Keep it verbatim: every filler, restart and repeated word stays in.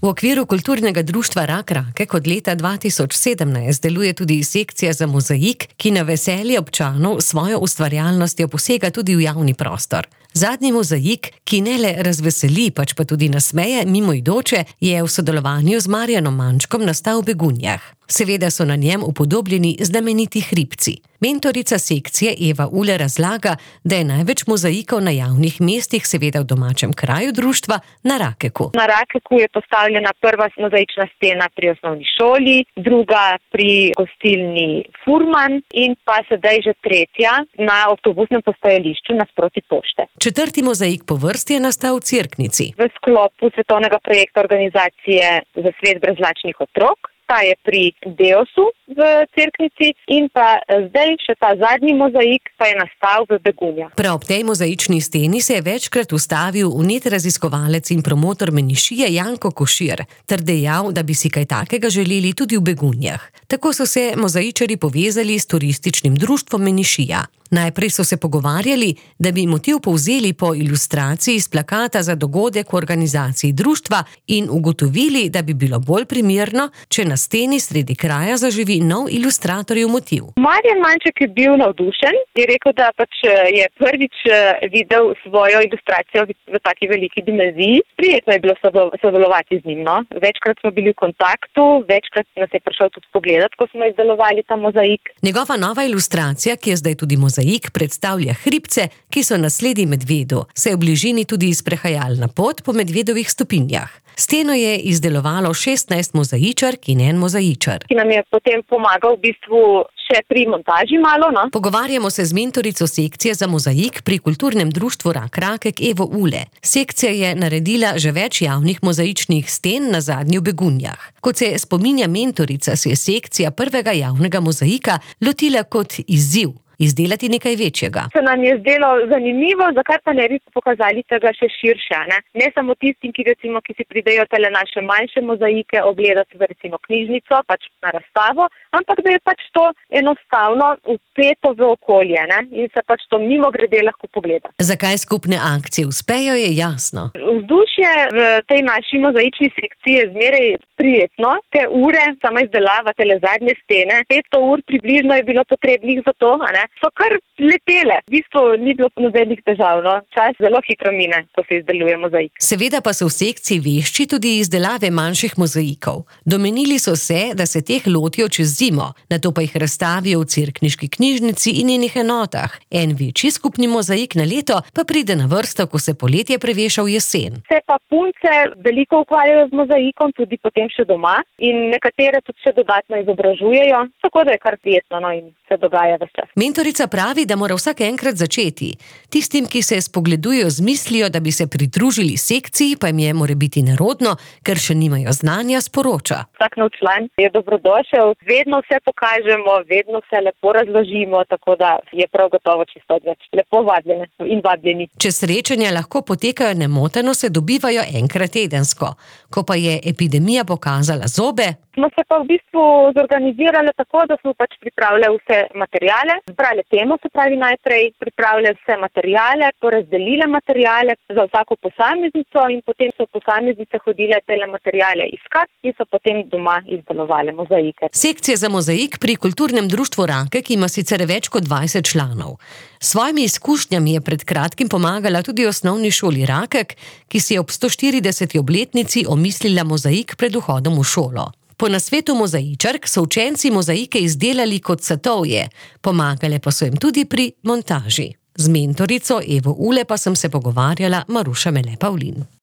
V okviru kulturnega društva Rak Rakek od leta dva tisoč sedemnajst deluje tudi sekcija za mozaik, ki na veselje občanov svojo ustvarjalnostjo posega tudi v javni prostor. Zadnji mozaik, ki ne le razveseli, pač pa tudi nasmeje mimoidoče, je v sodelovanju z Marjanom Mančkom nastal v Begunjah. Seveda so na njem upodobljeni znameniti hribci. Mentorica sekcije Eva Ule razlaga, da je največ mozaikov na javnih mestih, seveda v domačem kraju društva, na Rakeku. Na Rakeku je postavljena prva mozaična stena pri osnovni šoli, druga pri gostilni Furman in pa sedaj že tretja na avtobusnem postajališču nasproti pošte. Četrti mozaik po vrsti je nastal v Cerknici. V sklopu svetovnega projekta organizacije za svet brezplačnih otrok. Ta je pri Deosu v Cerknici in pa zdaj še ta zadnji mozaik pa je nastal v Begunjah. Prav ob tej mozaični steni se je večkrat ustavil vnet raziskovalec in promotor Menišije Janko Košir ter dejal, da bi si kaj takega želeli tudi v Begunjah. Tako so se mozaičarji povezali s turističnim društvom Menišija. Najprej so se pogovarjali, da bi motiv povzeli po ilustraciji s plakata za dogodek v organizaciji društva in ugotovili, da bi bilo bolj primerno, če na steni sredi kraja zaživi nov ilustratorjev motiv. Marjan Manček je bil navdušen, je rekel, da pač je prvič videl svojo ilustracijo v taki veliki dimenziji. Prijetno je bilo sodelovati z njim, no. Večkrat smo bili v kontaktu, večkrat nas je prišel tudi pogledat, ko smo izdelovali ta mozaik. Njegova nova ilustracija, ki je zdaj tudi mozaik, Mozaik predstavlja hribce, ki so nasledi medvedu, saj je v bližini tudi sprehajalna pot po medvedovih stopinjah. Steno je izdelovalo šestnajst mozaičark in en mozaičar. Ki nam je potem pomagal v bistvu še pri montaži malo, no. Pogovarjamo se z mentorico sekcije za mozaik pri kulturnem društvu Rak Rakek Evo Ule. Sekcija je naredila že več javnih mozaičnih sten na zadnji v Begunjah. Kot se spominja mentorica, se je sekcija prvega javnega mozaika lotila kot izziv. Izdelati nekaj večjega. Se nam je zdelo zanimivo, zakaj pa ne bi pokazali tega še širše, ne? Ne samo tistim, ki recimo, ki si pridejo tele naše manjše mozaike ogledati v recimo knjižnico, pač na razstavo, ampak da je pač to enostavno vpeto v okolje, ne? In se pač to mimogrede lahko pogleda. Zakaj skupne akcije uspejo, je jasno. Vzdušje v tej naši mozaični sekciji je zmeraj prijetno. Te ure, sama izdelava tele zadnje stene, petsto ur približno je bilo potrebnih za to, a ne? So kar letele. V bistvu ni bilo nobenih težav, no. Čas zelo hitro mine, ko se izdeluje mozaik. Seveda pa so v sekciji vešči tudi izdelave manjših mozaikov. Domenili so se, da se teh lotijo čez zimo, nato pa jih razstavijo v cerkniški knjižnici in njenih enotah. En večji skupni mozaik na leto pa pride na vrsto, ko se poletje preveša v jesen. Se pa punce veliko ukvarjajo z mozaikom, tudi potem še doma in nekatere tudi še dodatno izobražujejo, tako da je kar prijetno, no, in se dogaja ves čas. Mentorica pravi, da mora vsak enkrat začeti. Tistim, ki se spogledujejo z mislijo, da bi se pridružili sekciji, pa jim je morebiti nerodno, ker še nimajo znanja, sporoča. Vsak nov član je dobrodošel, vedno vse pokažemo, vedno vse lepo razložimo, tako da je prav gotovo čisto odveč. Lepo vabljene in vabljeni. Če srečanja lahko potekajo nemoteno, se dobivajo enkrat tedensko. Ko pa je epidemija pokazala zobe, smo se pa v bistvu zorganizirali tako, da smo pač pripravili vse materijale, zbrali temo, se pravi najprej pripravili vse materijale, porazdelili materijale za vsako posameznico in potem so posameznice hodile tele materijale iskati in so potem doma izdelovali mozaike. Sekcija za mozaik pri kulturnem društvu Rakek ima sicer več kot dvajset članov. S svojimi izkušnjami je pred kratkim pomagala tudi osnovni šoli Rakek, ki si je ob sto štirideseti obletnici omislila mozaik pred vhodom v šolo. Po nasvetu mozaičark so učenci mozaike izdelali kot satovje, pomagale pa so jim tudi pri montaži. Z mentorico Evo Ule pa sem se pogovarjala Maruša Mele Pavlin.